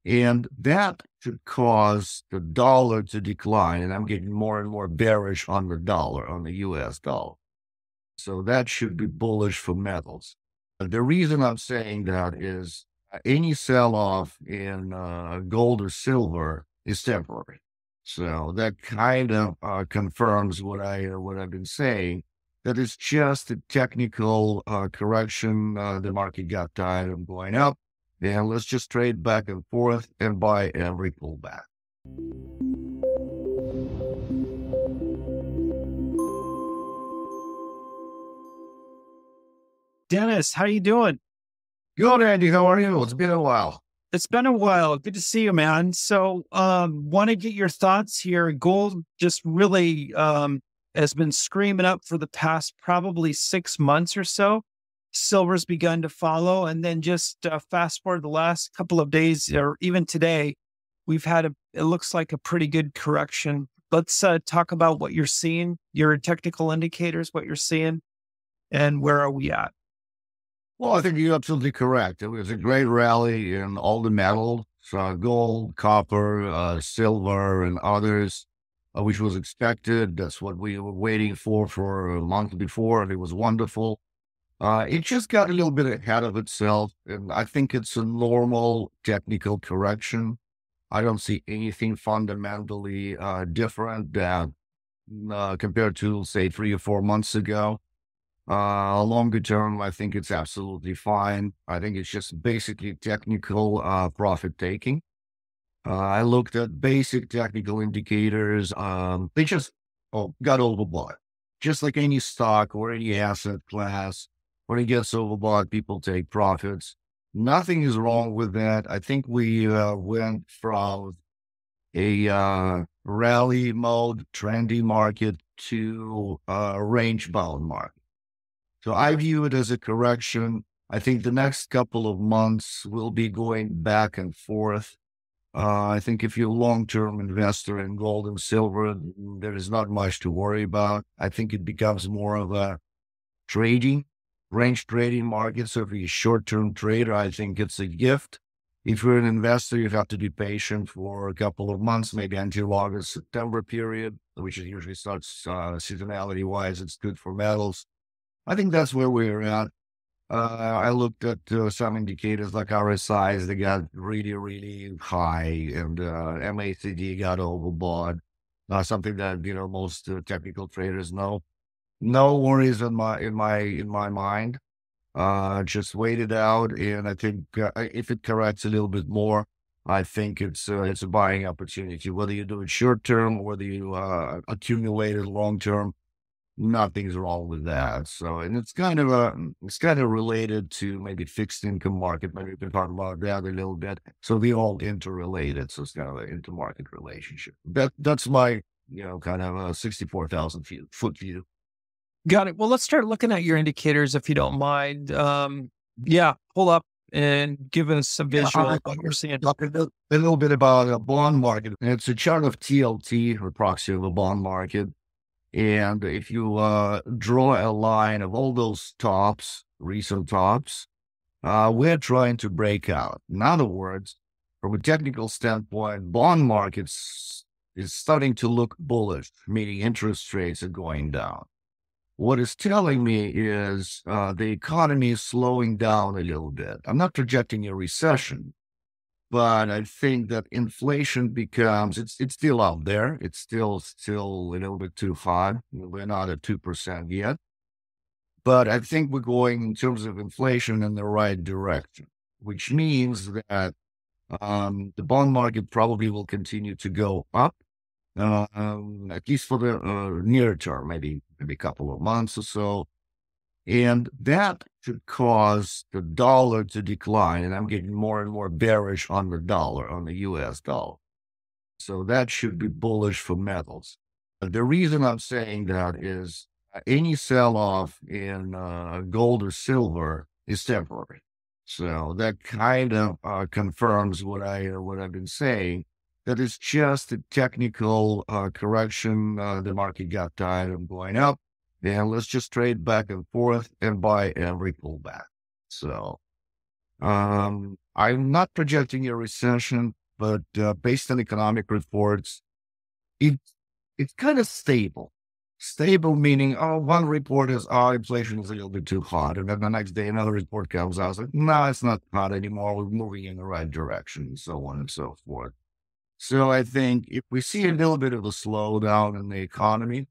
And that should cause the dollar to decline. And I'm getting more and more bearish on the dollar, on the US dollar. So that should be bullish for metals. The reason I'm saying that is any sell off in gold or silver is temporary. So that kind of confirms what I've been saying. That it's just a technical correction. The market got tired of going up, and let's just trade back and forth and buy every pullback. Dennis, how you doing? Good, Andy. How are you? It's been a while. It's been a while. Good to see you, man. So, want to get your thoughts here. Gold just really has been screaming up for the past probably 6 months or so. Silver's begun to follow, and then just fast forward the last couple of days, or even today, we've had it looks like a pretty good correction. Let's talk about what you're seeing, your technical indicators, what you're seeing, and where are we at? Well, I think you're absolutely correct. It was a great rally in all the metals, gold, copper, silver, and others, which was expected. That's what we were waiting for a month before, and it was wonderful. It just got a little bit ahead of itself, and I think it's a normal technical correction. I don't see anything fundamentally different than compared to, say, 3 or 4 months ago. Longer term, I think it's absolutely fine. I think it's just basically technical profit taking. I looked at basic technical indicators. They just got overbought. Just like any stock or any asset class, when it gets overbought, people take profits. Nothing is wrong with that. I think we went from a rally mode, trendy market to a range bound market. So I view it as a correction. I think the next couple of months will be going back and forth. I think if you're a long-term investor in gold and silver, there is not much to worry about. I think it becomes more of a range trading market. So if you're a short-term trader, I think it's a gift. If you're an investor, you have to be patient for a couple of months, maybe until August, September period, which usually starts seasonality-wise. It's good for metals. I think that's where we're at. I looked at some indicators like RSIs. They got really, really high, and MACD got overbought. Something that most technical traders know. No worries in my mind. Just wait it out, and I think if it corrects a little bit more, I think it's a buying opportunity. Whether you do it short term, whether you accumulate it long term. Nothing's wrong with that. So, and it's kind of related to maybe fixed income market. Maybe we can talk about that a little bit. So they all interrelated. So it's kind of an intermarket relationship. That's my, kind of a 64,000 foot view. Got it. Well, let's start looking at your indicators if you don't mind. Yeah, pull up and give us a visual of what you're seeing. Talk a little bit about a bond market. It's a chart of TLT, or proxy of a bond market. And if you draw a line of all those tops, recent tops, we're trying to break out. In other words, from a technical standpoint, bond markets is starting to look bullish, meaning interest rates are going down. What it's telling me is the economy is slowing down a little bit. I'm not projecting a recession, but I think that inflation becomes, it's still out there. It's still a little bit too high. We're not at 2% yet. But I think we're going, in terms of inflation, in the right direction, which means that the bond market probably will continue to go up, at least for the near term, maybe a couple of months or so. And that should cause the dollar to decline. And I'm getting more and more bearish on the dollar, on the US dollar. So that should be bullish for metals. The reason I'm saying that is any sell off in gold or silver is temporary. So that kind of confirms what I've been saying, that it's just a technical correction. The market got tired of going up. And let's just trade back and forth and buy every pullback. So I I'm not projecting a recession, but based on economic reports, it it's kind of stable. Stable meaning, oh, one report is, oh, inflation is a little bit too hot. And then the next day, another report comes out, it's like, no, it's not hot anymore. We're moving in the right direction, and so on and so forth. So I think if we see a little bit of a slowdown in the economy,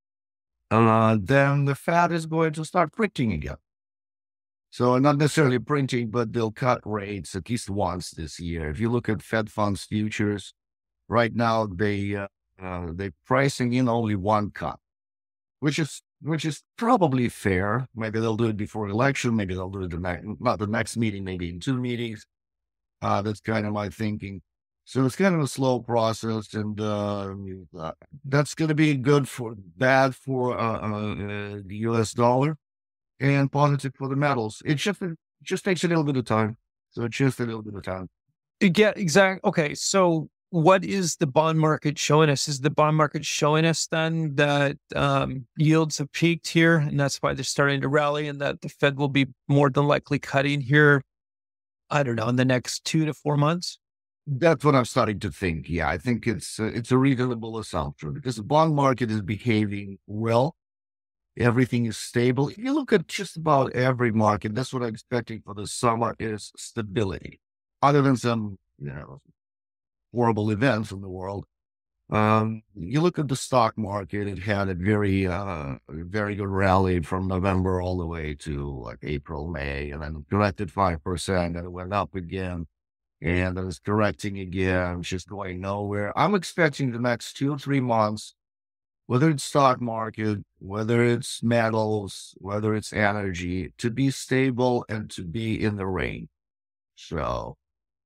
then the Fed is going to start printing again. So not necessarily printing, but they'll cut rates at least once this year. If you look at Fed funds futures, right now they're pricing in only one cut, which is probably fair. Maybe they'll do it before election. Maybe they'll do it not the next meeting, maybe in two meetings. That's kind of my thinking. So it's kind of a slow process, and that's going to be bad for the U.S. dollar and positive for the metals. It just takes a little bit of time. So it's just a little bit of time. Yeah, exactly. Okay. So what is the bond market showing us? Is the bond market showing us then that yields have peaked here and that's why they're starting to rally and that the Fed will be more than likely cutting here, I don't know, in the next 2 to 4 months? That's what I'm starting to think. Yeah, I think it's a reasonable assumption because the bond market is behaving well. Everything is stable. If you look at just about every market, that's what I'm expecting for the summer is stability. Other than some, horrible events in the world. You look at the stock market, it had a very good rally from November all the way to like April, May, and then corrected 5%, and it went up again, and then it's correcting again, it's just going nowhere. I'm expecting the next 2 or 3 months, whether it's stock market, whether it's metals, whether it's energy, to be stable and to be in the range. So,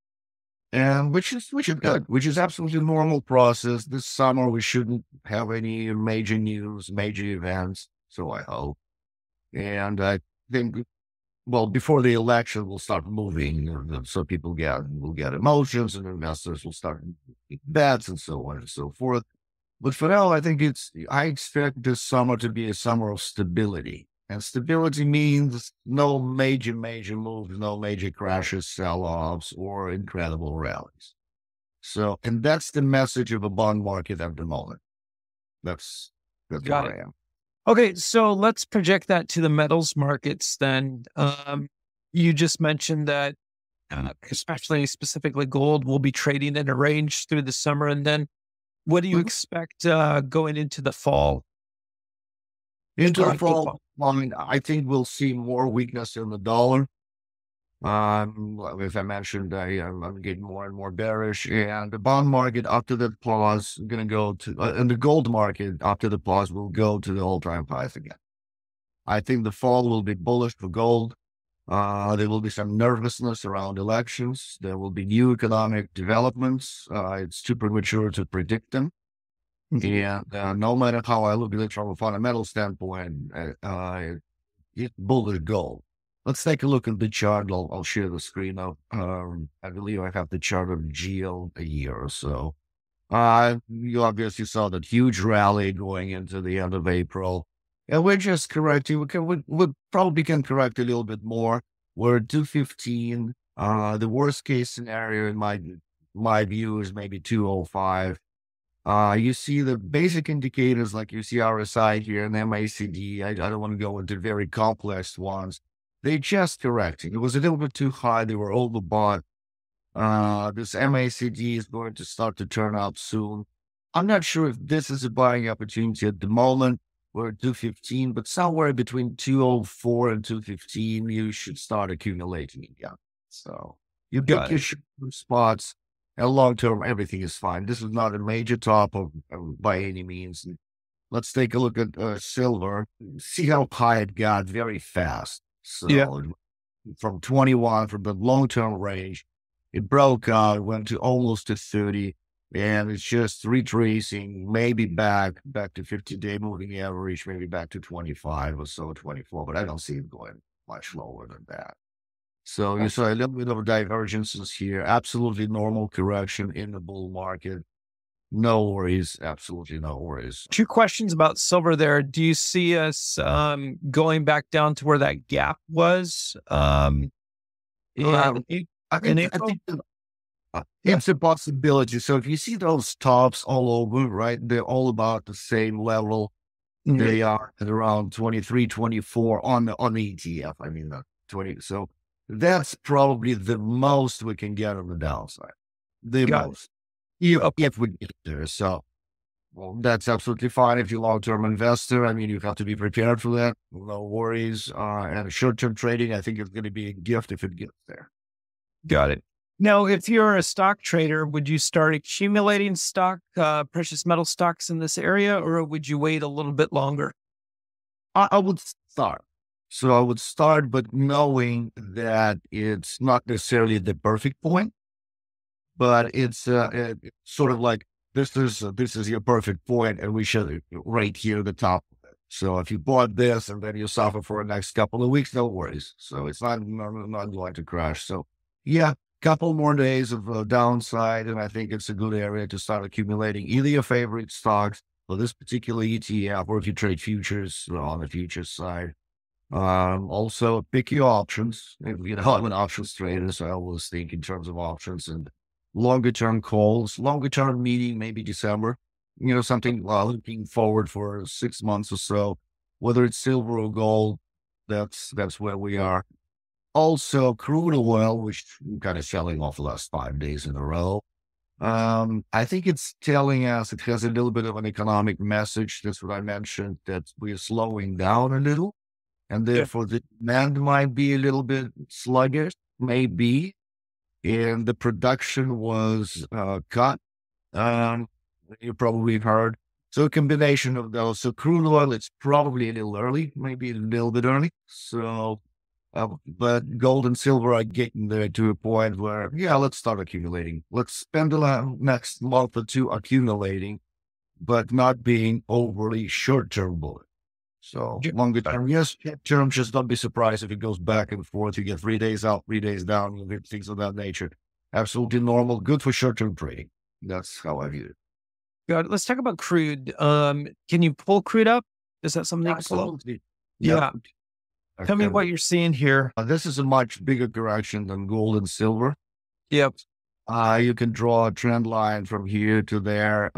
and which is good, which is absolutely normal process. This summer we shouldn't have any major news, major events. So I hope, and I think, well, before the election, we'll start moving, so people will get emotions, and investors will start making bets, and so on and so forth. But for now, I expect this summer to be a summer of stability. And stability means no major moves, no major crashes, sell-offs, or incredible rallies. So, and that's the message of a bond market at the moment. That's Got where it. I am. Okay, so let's project that to the metals markets then. You just mentioned that, especially specifically gold, will be trading in a range through the summer. And then what do you Mhm. expect going into the fall? Into the Uh, fall, I mean, I think we'll see more weakness in the dollar. As I mentioned, I'm getting more and more bearish, and the bond market after the pause going to go to, and the gold market after the pause will go to the all-time highs again. I think the fall will be bullish for gold. There will be some nervousness around elections. There will be new economic developments. It's too premature to predict them. Mhm. And no matter how I look at it from a fundamental standpoint, it's bullish gold. Let's take a look at the chart. I'll share the screen now. I believe I have the chart of GEO a year or so. You obviously saw that huge rally going into the end of April. And we're just correcting. We probably can correct a little bit more. We're at 215. The worst case scenario in my view is maybe 205. You see the basic indicators like you see RSI here and MACD. I don't want to go into very complex ones. They just correcting. It was a little bit too high. They were overbought. This MACD is going to start to turn up soon. I'm not sure if this is a buying opportunity at the moment. We're at 215, but somewhere between 204 and 215, you should start accumulating again. So you pick Got your it. spots. And long term, everything is fine. This is not a major top by any means. And let's take a look at silver. See how high it got very fast. Yeah. So from 21, from the long term range, it broke out, went to almost to 30, and it's just retracing, maybe back to 50-day moving average, maybe back to 25 or so, 24, but I don't see it going much lower than that. So you saw a little bit of divergences here. Absolutely normal correction in the bull market. No worries. Absolutely no worries. Two questions about silver there. Do you see us going back down to where that gap was? Um, And I in think, I April? think Yeah. it's a possibility. So if you see those tops all over, right, they're all about the same level. Mhm. They are at around 23, 24 on the ETF. I mean, 20. So that's probably the most we can get on the downside. The Got it. most, if, Okay. if we get there. So, well, that's absolutely fine if you're a long-term investor. I mean, you have to be prepared for that. No worries. And short-term trading, I think it's going to be a gift if it gets there. Got it. Now, if you're a stock trader, would you start accumulating precious metal stocks in this area, or would you wait a little bit longer? I would start. So I would start, but knowing that it's not necessarily the perfect point, but it's sort of like this is your perfect point, and we should right here at the top of it. So if you bought this and then you suffer for the next couple of weeks, no worries. So it's not going to crash. So yeah, couple more days of downside, and I think it's a good area to start accumulating either your favorite stocks for this particular ETF, or if you trade futures on the futures side. Also pick your options. You know, I'm an options trader, so I always think in terms of options and longer term calls, longer term meeting, maybe December, you know, something looking forward for 6 months or so, whether it's silver or gold, that's where we are. Also crude oil, which I'm kind of selling off the last 5 days in a row. I think it's telling us it has a little bit of an economic message. That's what I mentioned, that we're slowing down a little and Yeah. therefore the demand might be a little bit sluggish, maybe, and the production was cut. Um, you probably heard. So a combination of those. So crude oil, it's probably a little early, maybe a little bit early. So, but gold and silver are getting there to a point where, yeah, let's start accumulating. Let's spend the next month or two accumulating, but not being overly short-term bullish. So Ju- longer term, yes, short term, just don't be surprised if it goes back and forth. You get 3 days out, 3 days down, you get things of that nature. Absolutely normal, good for short term trading. That's how I view it. Got it. Let's talk about crude. Can you pull crude up? Is that something you can pull up? Absolutely. Yep. Yeah. Tell me what you're seeing here. This is a much bigger correction than gold and silver. Yep. You can draw a trend line from here to there.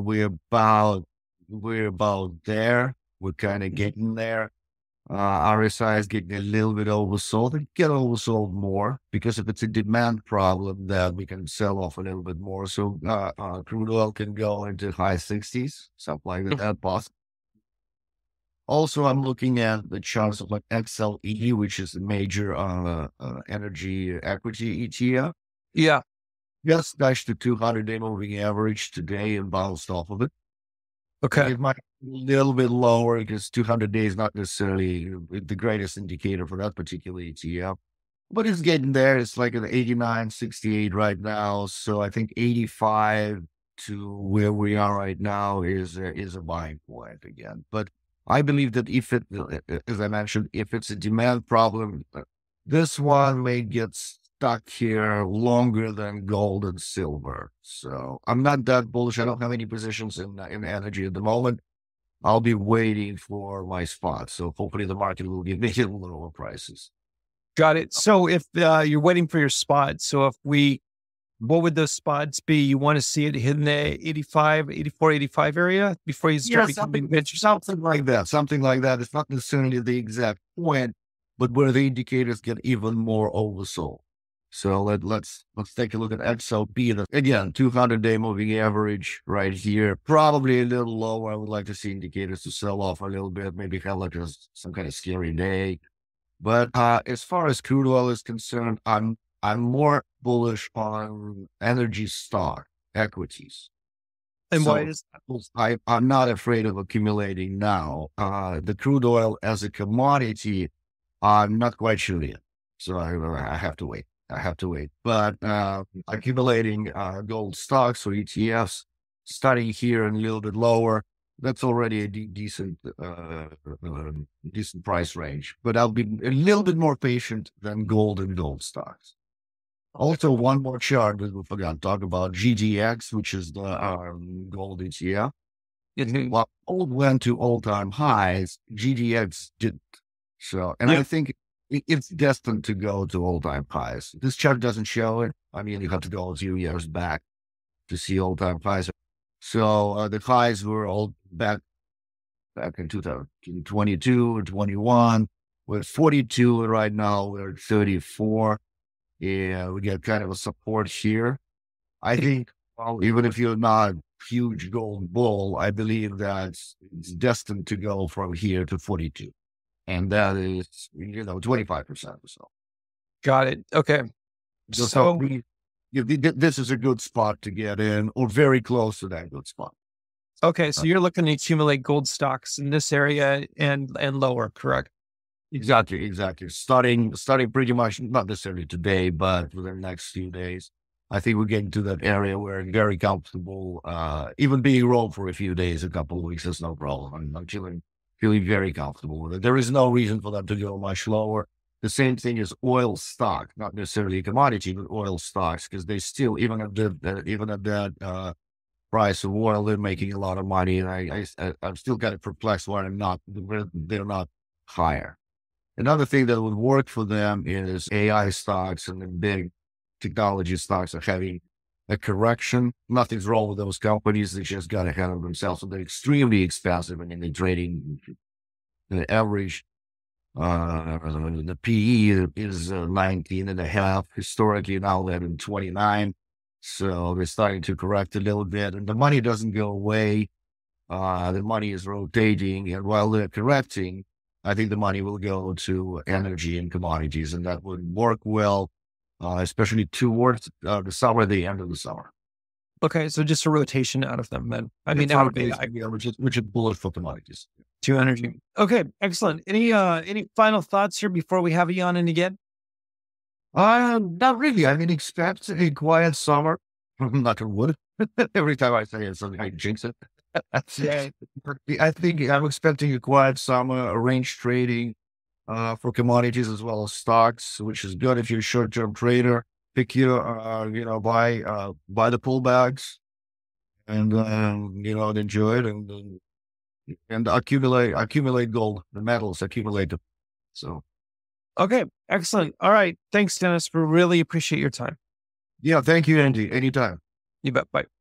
We're about there. We're kind of getting there. RSI is getting a little bit oversold. It get oversold more because if it's a demand problem, then we can sell off a little bit more. So crude oil can go into high 60s, something like that. Possible. Also, I'm looking at the charts of like XLE, which is a major energy equity ETF. Yeah. Just touched the 200-day moving average today and bounced off of it. Okay. It might be a little bit lower because 200 days not necessarily the greatest indicator for that particular ETF, but it's getting there. It's like an 89.68 right now. So I think 85 to where we are right now is a buying point again. But I believe that if it, as I mentioned, if it's a demand problem, this one may get stuck here longer than gold and silver. So I'm not that bullish. I don't have any positions in energy at the moment. I'll be waiting for my spot. So hopefully the market will give me a little lower prices. Got it. So if you're waiting for your spot, so what would those spots be? You want to see it hit in the 85, 84, 85 area before you start becoming venture? Something like that. Something like that. It's not necessarily the exact point, but where the indicators get even more oversold. So let's take a look at XLP. Again, 200-day moving average right here, probably a little lower. I would like to see indicators to sell off a little bit, maybe have like some kind of scary day. But as far as crude oil is concerned, I'm more bullish on energy stock equities. And why So is I'm not afraid of accumulating now. The crude oil as a commodity, I'm not quite sure yet. So I have to wait. I have to wait. But accumulating gold stocks or ETFs, starting here and a little bit lower, that's already a decent price range. But I'll be a little bit more patient than gold and gold stocks. Also, one more chart that we forgot to talk about, GDX, which is the gold ETF. While gold went to all-time highs, GDX didn't. So, and I Yeah. think it's destined to go to all-time highs. This chart doesn't show it. I mean, you have to go a few years back to see all-time highs. So the highs were all back in 2022 or 21. We're at 42 right now. We're at 34. Yeah, we get kind of a support here. I think, well, even if you're not a huge gold bull, I believe that it's destined to go from here to 42. And that is, 25% or so. Got it. Okay. So this is a good spot to get in, or very close to that good spot. Okay. So you're looking to accumulate gold stocks in this area and lower, correct? Exactly. Starting pretty much, not necessarily today, but for the next few days. I think we're getting to that area where I'm very comfortable. Even being rolled for a few days, a couple of weeks, is no problem. I'm feeling very comfortable with it. There is no reason for them to go much lower. The same thing as oil stock, not necessarily a commodity, but oil stocks, because they still, even at that price of oil, they're making a lot of money. And I'm still kind of perplexed why they're not higher. Another thing that would work for them is AI stocks, and the big technology stocks are having a correction. Nothing's wrong with those companies. They just got ahead of themselves. So they're extremely expensive. I mean, they're trading the average, the PE is 19 and a half. Historically, now they're in 29. So they're starting to correct a little bit, and the money doesn't go away. The money is rotating, and while they're correcting, I think the money will go to energy and commodities, and that would work well, especially towards the summer, the end of the summer. Okay. So just a rotation out of them then. I mean, that would be which is bullish for commodities. to energy. Okay. Excellent. Any final thoughts here before we have you on in again? Not really. I mean, expect a quiet summer. Knock on wood. Every time I say it, something I jinx it. Yeah. I think I'm expecting a quiet summer, a range trading for commodities as well as stocks, which is good if you're a short-term trader. Pick your, buy the pullbacks and, enjoy it and accumulate gold, the metals, accumulate them. So, Okay. Excellent. All right. Thanks, Dennis. We really appreciate your time. yeah, thank you, Andy. Anytime. You bet. Bye.